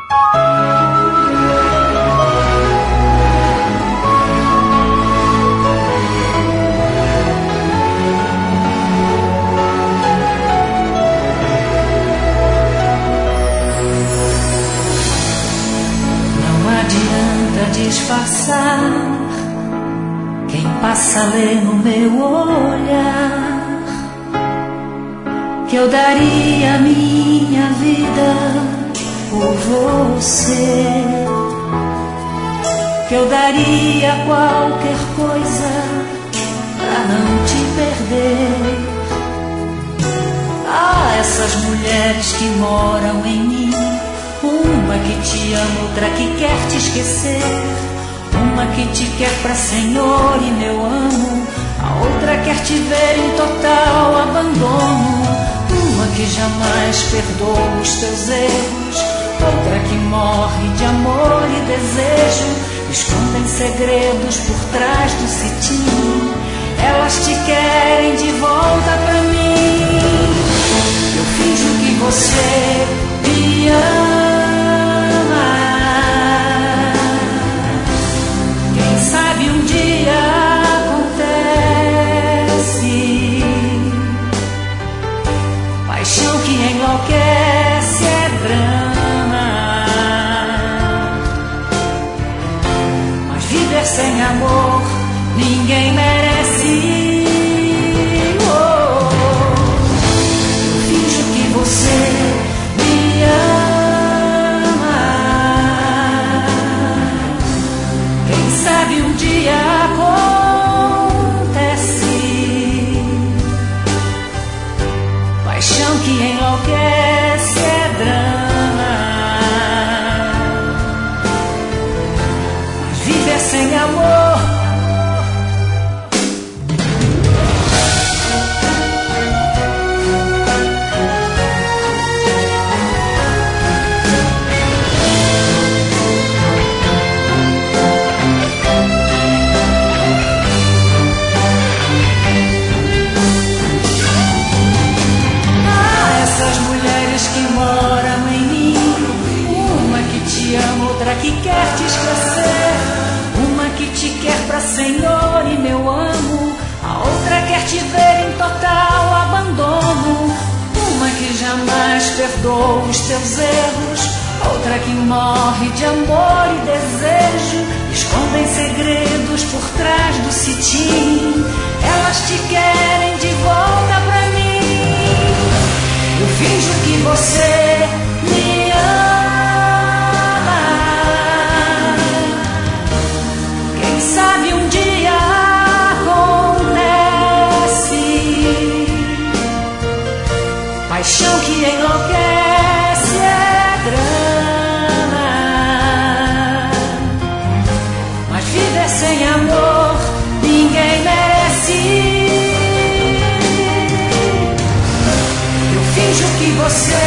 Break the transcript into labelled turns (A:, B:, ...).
A: Disfarçar, quem passa lê no meu olhar que eu daria minha vida por você, que eu daria qualquer coisa pra não te perder. Ah, essas mulheres que moram em mim, uma que te ama, outra que quer te esquecer, uma que te quer pra senhor e meu amo, a outra quer te ver em total abandono, uma que jamais perdoa os teus erros, outra que morre de amor e desejo, escondem segredos por trás do cetim, elas te querem de volta pra mim. Eu finjo que você me ama, sabe, um dia acontece. Paixão que enlouquece é drama, mas viver sem amor ninguém merece. Eu finjo que você me ama, quem sabe um dia acontece. Paixão que enlouquece é drama, mas viver sem amor. Que quer te esquecer, uma que te quer pra senhor e meu amo, a outra quer te ver em total abandono, uma que jamais perdoa os teus erros, outra que morre de amor e desejo, escondem segredos por trás do cetim, elas te querem de volta pra mim. Eu finjo que você me ama, sabe, um dia acontece. Paixão que enlouquece é drama, mas viver sem amor ninguém merece. Eu finjo que você